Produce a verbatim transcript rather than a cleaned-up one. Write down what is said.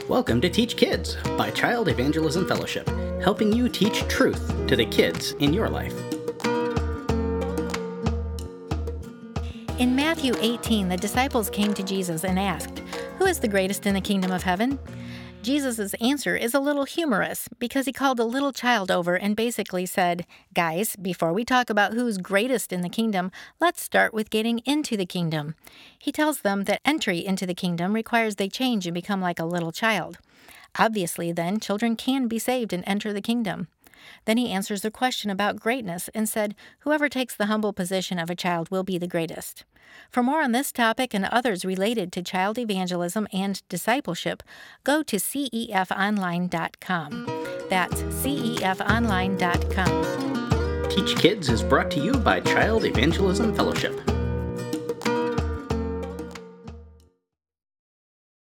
Welcome to Teach Kids by Child Evangelism Fellowship, helping you teach truth to the kids in your life. In Matthew eighteen, the disciples came to Jesus and asked, "Who is the greatest in the kingdom of heaven?" Jesus' answer is a little humorous because he called a little child over and basically said, "Guys, before we talk about who's greatest in the kingdom, let's start with getting into the kingdom." He tells them that entry into the kingdom requires they change and become like a little child. Obviously, then, children can be saved and enter the kingdom. Then he answers the question about greatness and said, "Whoever takes the humble position of a child will be the greatest." For more on this topic and others related to child evangelism and discipleship, go to C E F online dot com. That's C E F online dot com. Teach Kids is brought to you by Child Evangelism Fellowship.